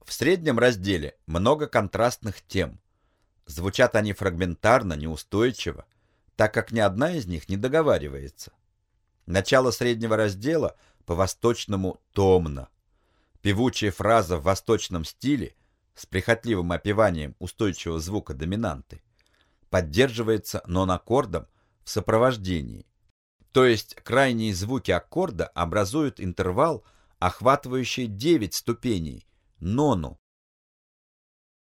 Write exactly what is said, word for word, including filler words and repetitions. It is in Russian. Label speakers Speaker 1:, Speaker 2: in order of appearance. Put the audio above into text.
Speaker 1: В среднем разделе много контрастных тем. Звучат они фрагментарно, неустойчиво, так как ни одна из них не договаривается. Начало среднего раздела по-восточному томно. Певучая фраза в восточном стиле с прихотливым опеванием устойчивого звука доминанты поддерживается нон-аккордом в сопровождении. То есть крайние звуки аккорда образуют интервал, охватывающий девять ступеней, нону,